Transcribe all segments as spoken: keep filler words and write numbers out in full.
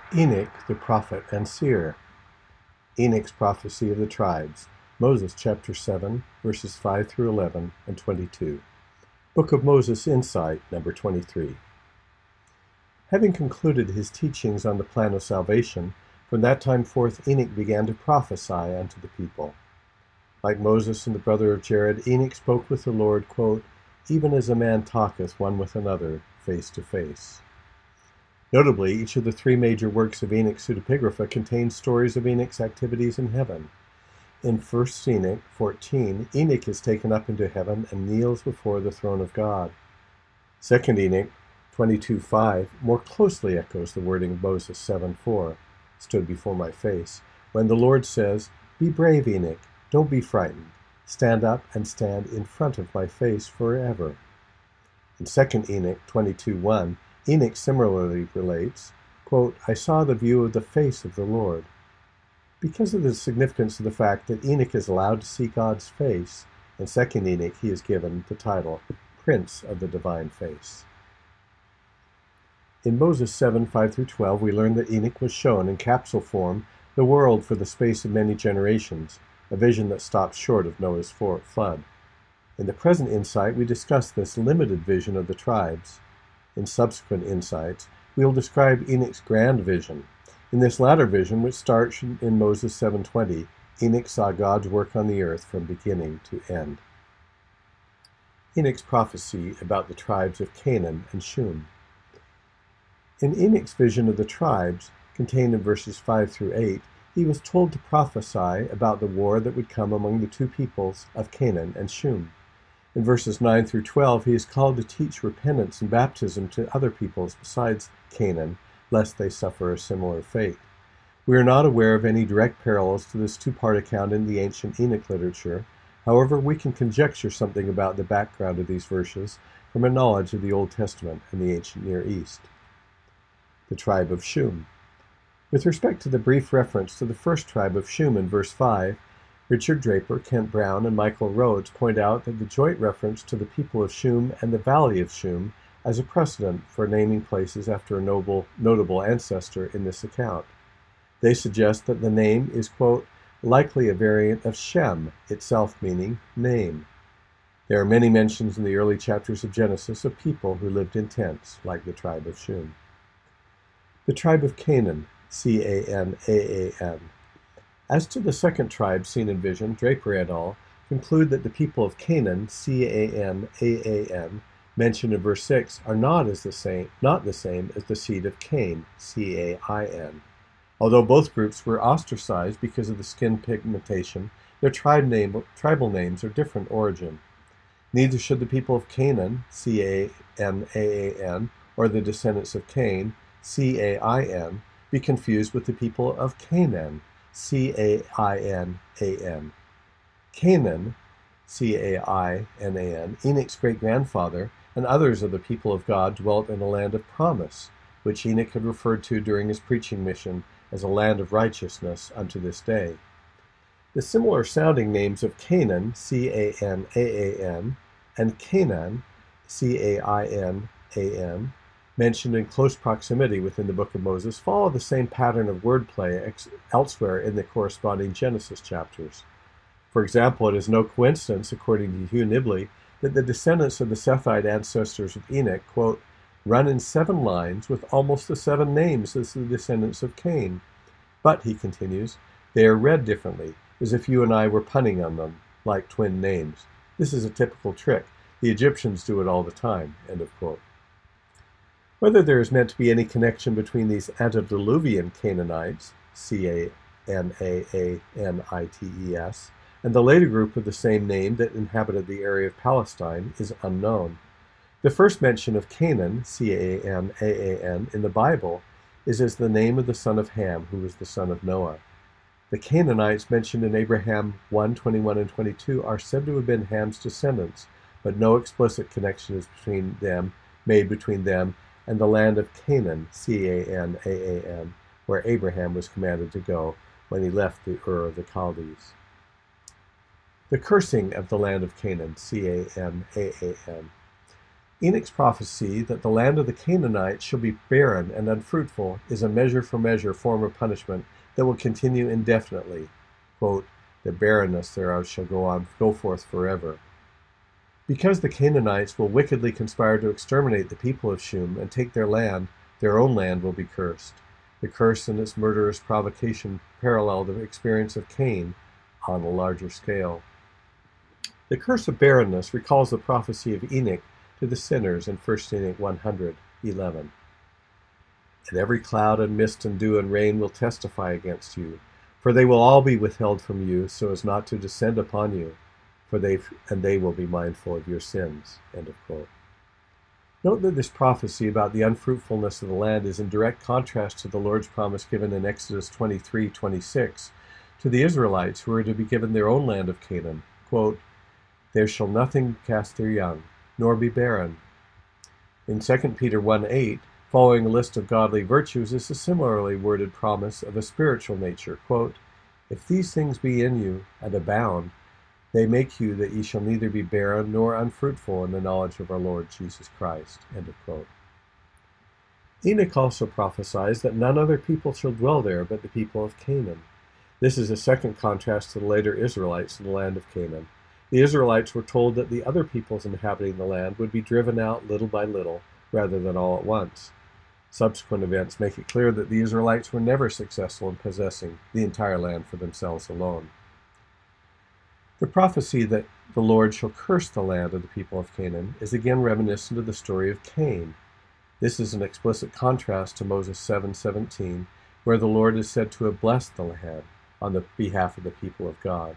Enoch the prophet and seer. Enoch's prophecy of the tribes. Moses chapter seven, verses five through eleven and twenty-two. Book of Moses Insight, number twenty-three. Having concluded his teachings on the plan of salvation, from that time forth Enoch began to prophesy unto the people. Like Moses and the brother of Jared, Enoch spoke with the Lord, quote, even as a man talketh one with another, face to face. Notably, each of the three major works of Enoch's pseudepigrapha contains stories of Enoch's activities in heaven. In First Enoch fourteen, Enoch is taken up into heaven and kneels before the throne of God. Second Enoch twenty-two five more closely echoes the wording of Moses seven four, stood before my face, when the Lord says, be brave, Enoch, don't be frightened. Stand up and stand in front of my face forever. In Second Enoch twenty-two one, Enoch similarly relates, quote, I saw the view of the face of the Lord. Because of the significance of the fact that Enoch is allowed to see God's face, in Second Enoch he is given the title, Prince of the Divine Face. In Moses seven five through twelve, we learn that Enoch was shown in capsule form the world for the space of many generations, a vision that stops short of Noah's flood. In the present insight, we discuss this limited vision of the tribes. In subsequent insights, we will describe Enoch's grand vision. In this latter vision, which starts in Moses seven twenty, Enoch saw God's work on the earth from beginning to end. Enoch's prophecy about the tribes of Canaan and Shum. In Enoch's vision of the tribes, contained in verses five through eight, he was told to prophesy about the war that would come among the two peoples of Canaan and Shum. In verses nine through twelve, he is called to teach repentance and baptism to other peoples besides Canaan, lest they suffer a similar fate. We are not aware of any direct parallels to this two-part account in the ancient Enoch literature. However, we can conjecture something about the background of these verses from a knowledge of the Old Testament and the ancient Near East. The tribe of Shum. With respect to the brief reference to the first tribe of Shum in verse five, Richard Draper, Kent Brown, and Michael Rhodes point out that the joint reference to the people of Shum and the valley of Shum as a precedent for naming places after a noble, notable ancestor in this account. They suggest that the name is, quote, likely a variant of Shem, itself meaning name. There are many mentions in the early chapters of Genesis of people who lived in tents, like the tribe of Shum. The tribe of Canaan, C A N A A N. As to the second tribe seen in vision, Draper et al. Conclude that the people of Canaan, C A N A A N, mentioned in verse six, are not as the same, not the same as the seed of Cain, C A I N. Although both groups were ostracized because of the skin pigmentation, their tribe name, tribal names are different origin. Neither should the people of Canaan, C A N A A N, or the descendants of Cain, C A I N, be confused with the people of Canaan, C A I N A N. Canaan, C A I N A N, Enoch's great-grandfather, and others of the people of God dwelt in a land of promise, which Enoch had referred to during his preaching mission as a land of righteousness unto this day. The similar-sounding names of Canaan, C A N A A N, and Canaan, C A I N A N, mentioned in close proximity within the Book of Moses, follow the same pattern of wordplay ex- elsewhere in the corresponding Genesis chapters. For example, it is no coincidence, according to Hugh Nibley, that the descendants of the Sethite ancestors of Enoch, quote, run in seven lines with almost the seven names as the descendants of Cain. But, he continues, they are read differently, as if you and I were punning on them, like twin names. This is a typical trick. The Egyptians do it all the time, end of quote. Whether there is meant to be any connection between these antediluvian Canaanites, C A N A A N I T E S, and the later group of the same name that inhabited the area of Palestine is unknown. The first mention of Canaan, C A N A A N, in the Bible is as the name of the son of Ham, who was the son of Noah. The Canaanites mentioned in Abraham one twenty-one and twenty-two are said to have been Ham's descendants, but no explicit connection is between them, made between them and the land of Canaan, C A N A A N, where Abraham was commanded to go when he left the Ur of the Chaldees. The cursing of the land of Canaan, C A N A A N. Enoch's prophecy that the land of the Canaanites shall be barren and unfruitful is a measure for measure form of punishment that will continue indefinitely. Quote, the barrenness thereof shall go on, go forth forever. Because the Canaanites will wickedly conspire to exterminate the people of Shum and take their land, their own land will be cursed. The curse and its murderous provocation parallel the experience of Cain on a larger scale. The curse of barrenness recalls the prophecy of Enoch to the sinners in First Enoch one hundred eleven. And every cloud and mist and dew and rain will testify against you, for they will all be withheld from you, so as not to descend upon you, for they and they will be mindful of your sins. End of quote. Note that this prophecy about the unfruitfulness of the land is in direct contrast to the Lord's promise given in Exodus twenty-three twenty-six to the Israelites who are to be given their own land of Canaan. Quote, there shall nothing cast their young, nor be barren. In Second Peter one eight, following a list of godly virtues, is a similarly worded promise of a spiritual nature. Quote, if these things be in you and abound, they make you that ye shall neither be barren nor unfruitful in the knowledge of our Lord Jesus Christ. End of quote. Enoch also prophesies that none other people shall dwell there but the people of Canaan. This is a second contrast to the later Israelites in the land of Canaan. The Israelites were told that the other peoples inhabiting the land would be driven out little by little, rather than all at once. Subsequent events make it clear that the Israelites were never successful in possessing the entire land for themselves alone. The prophecy that the Lord shall curse the land of the people of Canaan is again reminiscent of the story of Cain. This is an explicit contrast to Moses seven seventeen, where the Lord is said to have blessed the land on the behalf of the people of God.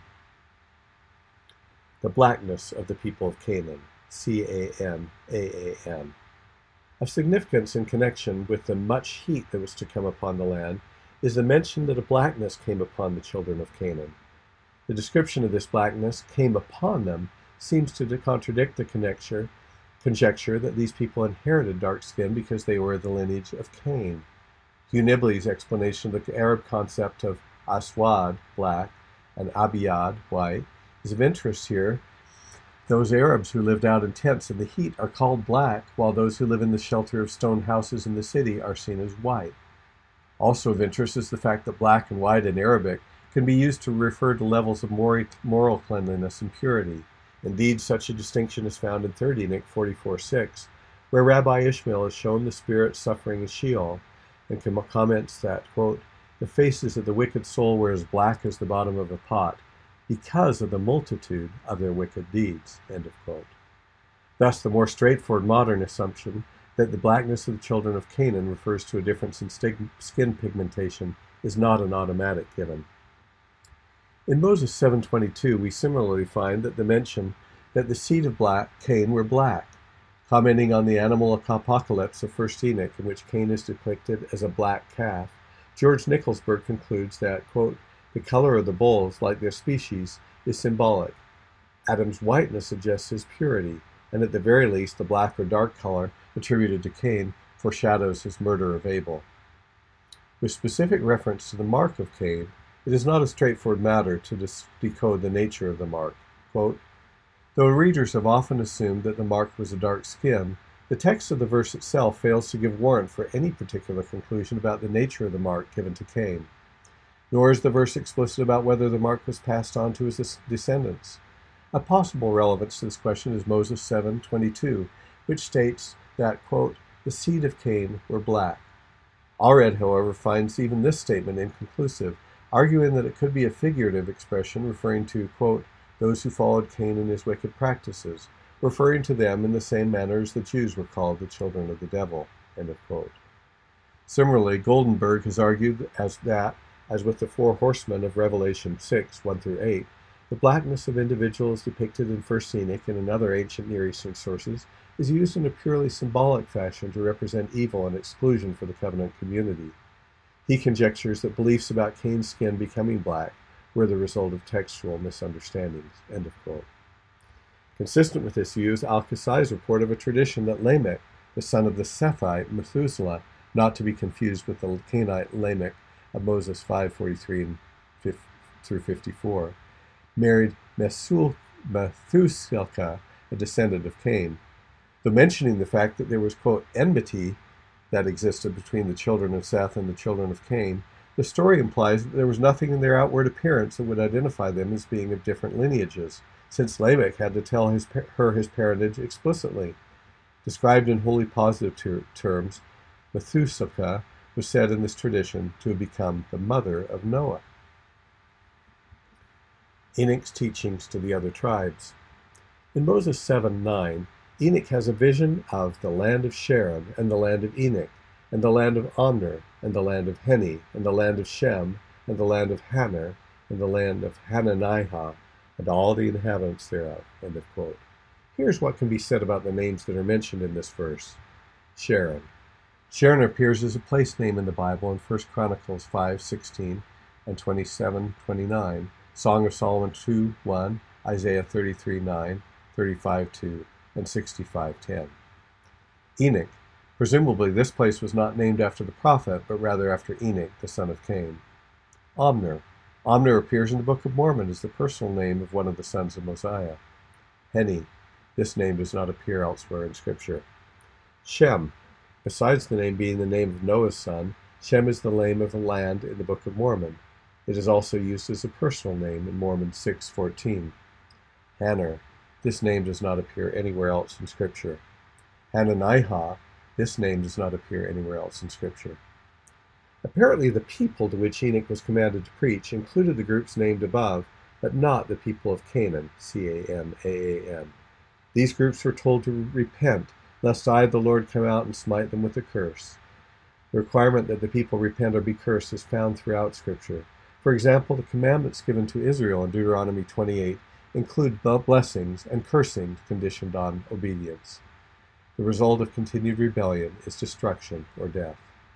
The blackness of the people of Canaan, C A N A A N. Of significance in connection with the much heat that was to come upon the land is the mention that a blackness came upon the children of Canaan. The description of this blackness came upon them seems to contradict the conjecture, conjecture that these people inherited dark skin because they were the lineage of Cain. Hugh Nibley's explanation of the Arab concept of aswad, black, and abiyad, white, is of interest here. Those Arabs who lived out in tents in the heat are called black, while those who live in the shelter of stone houses in the city are seen as white. Also of interest is the fact that black and white in Arabic can be used to refer to levels of moral cleanliness and purity. Indeed, such a distinction is found in Third Enoch forty-four six, where Rabbi Ishmael is shown the spirit suffering in Sheol, and comments that, quote, the faces of the wicked soul were as black as the bottom of a pot, because of the multitude of their wicked deeds. End of quote. Thus, the more straightforward modern assumption that the blackness of the children of Canaan refers to a difference in skin pigmentation is not an automatic given. In Moses seven twenty-two, we similarly find that the mention that the seed of black Cain were black. Commenting on the animal apocalypse of First Enoch, in which Cain is depicted as a black calf, George Nicholsburg concludes that, quote, the color of the bulls, like their species, is symbolic. Adam's whiteness suggests his purity, and at the very least the black or dark color attributed to Cain foreshadows his murder of Abel. With specific reference to the mark of Cain, it is not a straightforward matter to decode the nature of the mark. Quote, though readers have often assumed that the mark was a dark skin, the text of the verse itself fails to give warrant for any particular conclusion about the nature of the mark given to Cain. Nor is the verse explicit about whether the mark was passed on to his descendants. A possible relevance to this question is Moses seven twenty-two, which states that, quote, the seed of Cain were black. Allred, however, finds even this statement inconclusive, arguing that it could be a figurative expression referring to, quote, those who followed Cain in his wicked practices, referring to them in the same manner as the Jews were called the children of the devil, end of quote. Similarly, Goldenberg has argued as that, as with the four horsemen of Revelation six, one through eight, the blackness of individuals depicted in First Enoch and in other ancient Near Eastern sources is used in a purely symbolic fashion to represent evil and exclusion for the covenant community. He conjectures that beliefs about Cain's skin becoming black were the result of textual misunderstandings, end of quote. Consistent with this view is Al-Kasai's report of a tradition that Lamech, the son of the Sethite Methuselah, not to be confused with the Cainite Lamech of Moses five forty-three through fifty-four, married Methuselah, a descendant of Cain. Though mentioning the fact that there was, quote, enmity that existed between the children of Seth and the children of Cain, the story implies that there was nothing in their outward appearance that would identify them as being of different lineages, since Lamech had to tell his, her his parentage explicitly. Described in wholly positive ter terms, Methuselah was said in this tradition to have become the mother of Noah. Enoch's teachings to the other tribes. In Moses seven nine, Enoch has a vision of the land of Sharon and the land of Enoch, and the land of Omner, and the land of Heni, and the land of Shem, and the land of Haner, and the land of Hananiah, and all the inhabitants thereof. End of quote. Here's what can be said about the names that are mentioned in this verse. Sharon. Sharon appears as a place name in the Bible in First Chronicles five sixteen and twenty-seven twenty-nine, Song of Solomon two one, Isaiah thirty-three nine, thirty-five two, and sixty-five ten. Enoch. Presumably this place was not named after the prophet, but rather after Enoch, the son of Cain. Omner. Omner appears in the Book of Mormon as the personal name of one of the sons of Mosiah. Heni. This name does not appear elsewhere in Scripture. Shem. Besides the name being the name of Noah's son, Shem is the name of a land in the Book of Mormon. It is also used as a personal name in Mormon six fourteen. Haner. This name does not appear anywhere else in Scripture. Hananiah. This name does not appear anywhere else in Scripture. Apparently the people to which Enoch was commanded to preach included the groups named above, but not the people of Canaan, C A N A A N. These groups were told to repent, lest I, the Lord, come out and smite them with a curse. The requirement that the people repent or be cursed is found throughout Scripture. For example, the commandments given to Israel in Deuteronomy twenty-eight include blessings and cursings conditioned on obedience. The result of continued rebellion is destruction or death.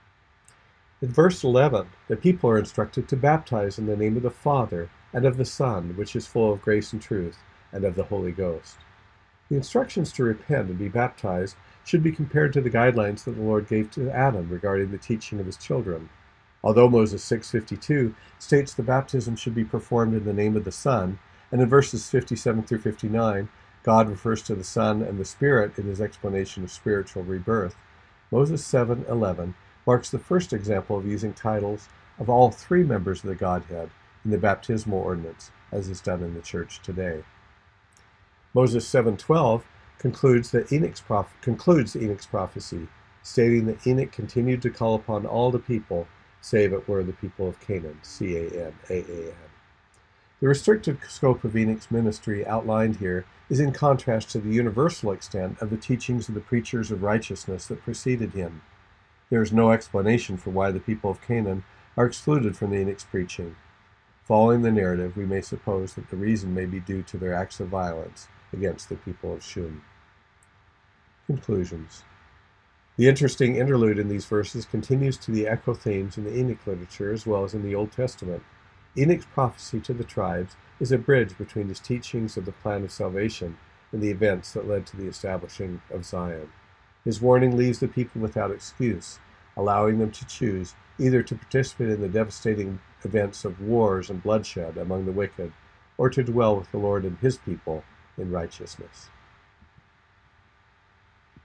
In verse eleven, the people are instructed to baptize in the name of the Father, and of the Son, which is full of grace and truth, and of the Holy Ghost. The instructions to repent and be baptized should be compared to the guidelines that the Lord gave to Adam regarding the teaching of his children. Although Moses six fifty-two states the baptism should be performed in the name of the Son, and in verses fifty-seven through fifty-nine, God refers to the Son and the Spirit in his explanation of spiritual rebirth, Moses seven eleven marks the first example of using titles of all three members of the Godhead in the baptismal ordinance, as is done in the Church today. Moses seven twelve concludes, that Enoch's proph concludes Enoch's prophecy, stating that Enoch continued to call upon all the people, save it were the people of Canaan, C A N A A N. The restricted scope of Enoch's ministry outlined here is in contrast to the universal extent of the teachings of the preachers of righteousness that preceded him. There is no explanation for why the people of Canaan are excluded from the Enoch's preaching. Following the narrative, we may suppose that the reason may be due to their acts of violence against the people of Shun. Conclusions. The interesting interlude in these verses continues to the echo themes in the Enoch literature as well as in the Old Testament. Enoch's prophecy to the tribes is a bridge between his teachings of the plan of salvation and the events that led to the establishing of Zion. His warning leaves the people without excuse, allowing them to choose either to participate in the devastating events of wars and bloodshed among the wicked, or to dwell with the Lord and his people in righteousness.